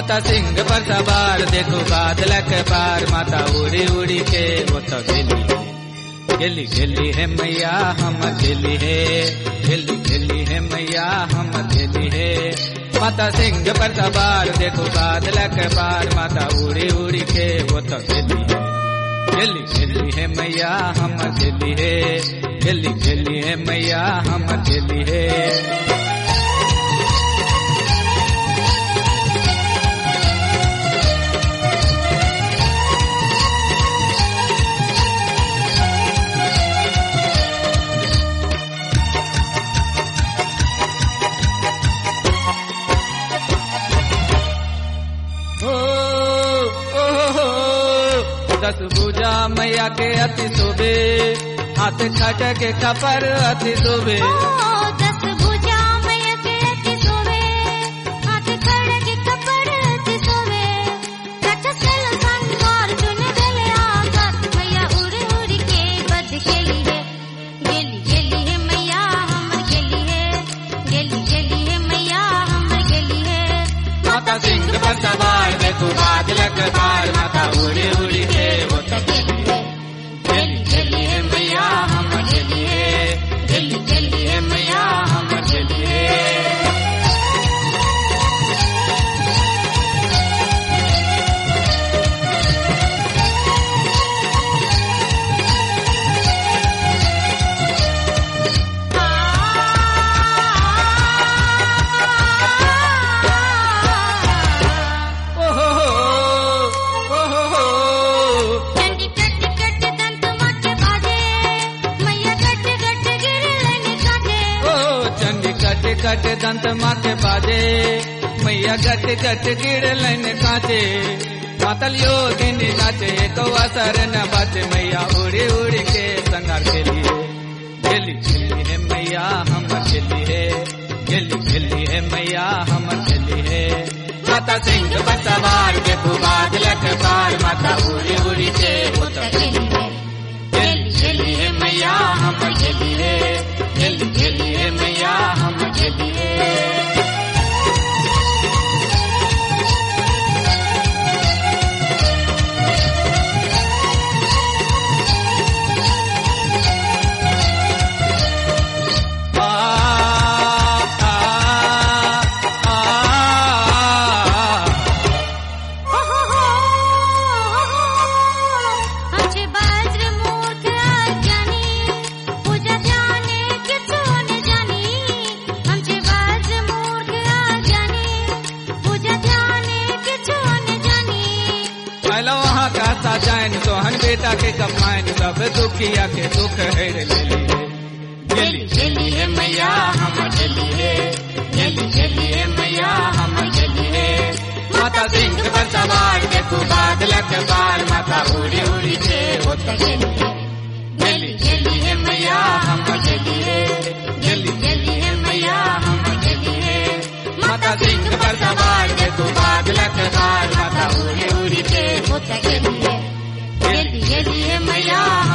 माता सिंह पर सवार देखो बादल के पार माता उड़ी उड़ी के वो तो गेली गेली है मैया हम गेली है गेली गेली है मैया हम गेली है माता सिंह पर सवार देखो बादल के पार माता उड़ी उड़ी के वो तो गेली गेली है मैया हम गेली है गेली गेली है मैया हम गेली है। दस भुजा मैया के अति शोभे हाथ खट के कपर अति शोभे दस भुजा मैया के अति शोभे हाथ खट के कपर अति शोभे रचसल संसार चुन गले आकाश मैया उड़ उड़ के बद गेली है गेली गेली है मैया हमर गेली है गेली गेली है मैया हमर गेली है माता सिंह पर सवार देखो बादल के पार माता उड़ी उड़ी के वो तो गेली गेली है मैया हम गेली है गेली गेली है मैया हम गेली है। कट दंत माथे बाजे मैया गट गट गिर लाइन काचे मातल योगिनी नाचे को असर न बाचे मैया उड़ी उड़ी के संगार के लिए गेली गेली है मैया हम गेली है गेली गेली है मैया हम गेली है माता सिंह पर सवार देखो बादल के पार माता उड़ी उड़ी के वो तो गेली गेली है मैया हम गेली है गेली गेली है मैया हम गेली है। जान सोहन बेटा के कमाइन सब दुखिया के दुख हेर लेली है गेली गेली है मैया हम गेली है गेली गेली है मैया हम गेली है माता सिंह पर सवार देखो बादल के पार माता उड़ी उड़ी के वो तो गेली गेली है मैया हम गेली है गेली गेली है मैया हम गेली है माता सिंह पर सवार देखो बादल के पार माता उड़ी उड़ी के वो तो गेली है गेली है मैया।